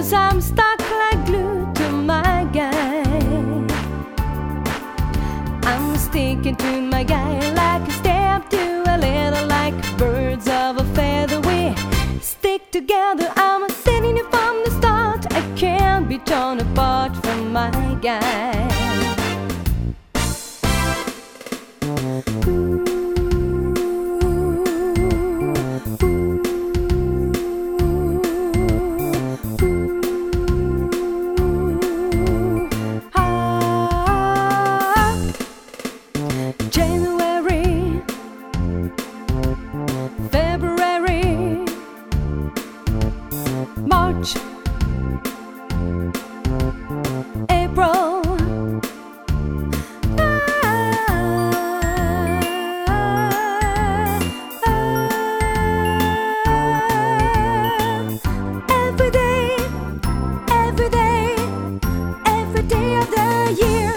'cause I'm stuck like glue to my guy. I'm sticking to my guy like a step to a letter, like birds of a feather. We stick together. I'm telling you from the start, I can't be torn apart from my guy. January, February, March, April. Every day, every day, every day of the year.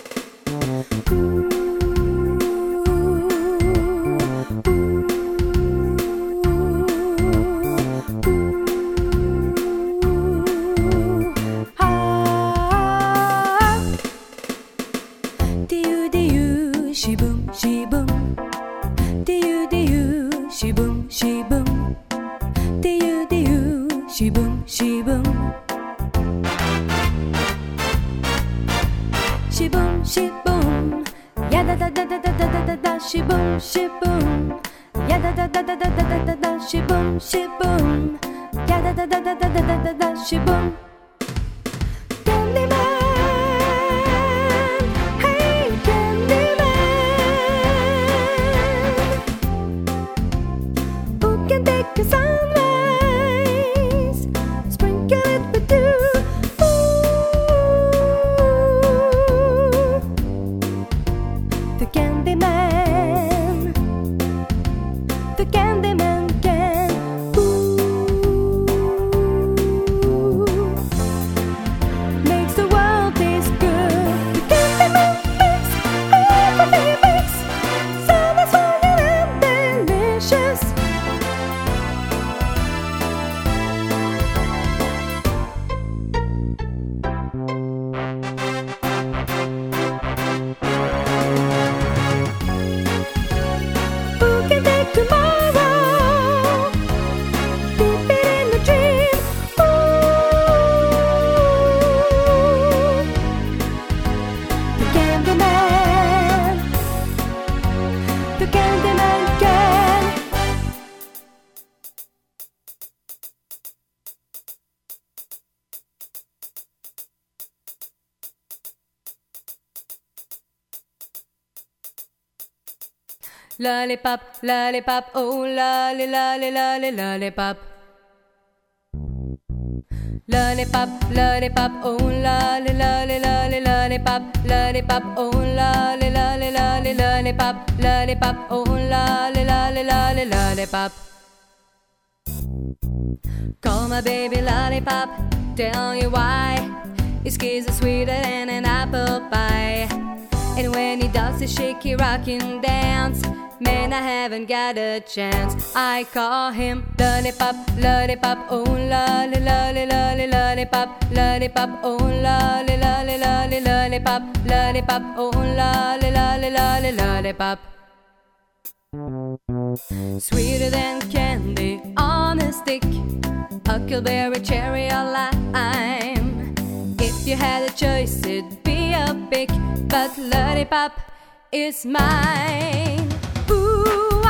She-boom, she-boom, do-you, she-boom, she-boom, do-you, she-boom, she-boom, she-boom, she-boom, ya-da-da-da-da-da-da-da-da, she-boom, she-boom, ya-da-da-da-da-da-da-da-da, she-boom, she-boom, ya-da-da-da-da-da-da-da, she-boom. Take a sunrise, sprinkle it with dew. Ooh, the Candyman, the Candyman can. Ooh, makes the world taste good. The Candyman makes everything makes so that's why it's delicious. Tomorrow, dip it in a dream. Ooh, the Candyman, the Candyman can. Lollipop, lollipop, oh lolly, lolly, lolly, lollipop. Lollipop, lollipop, oh lolly, lolly, lolly, lollipop. Lollipop, oh lolly, lolly, lolly, lollipop. Lollipop, oh lolly, lolly, lolly, lollipop. Call my baby lollipop, tell you why. His kiss is sweeter than an apple pie. And when he does the shaky rockin' dance, man, I haven't got a chance. I call him lollipop, lollipop, oh lolly, lolly, lolly, lollipop. Lollipop, oh lolly, lolly, lolly, lollipop. Lollipop, oh lolly, lolly, lolly, lollipop. Sweeter than candy on a stick, huckleberry, cherry or lime. If you had a choice, it'd be a pick, but lollipop is mine. Ooh,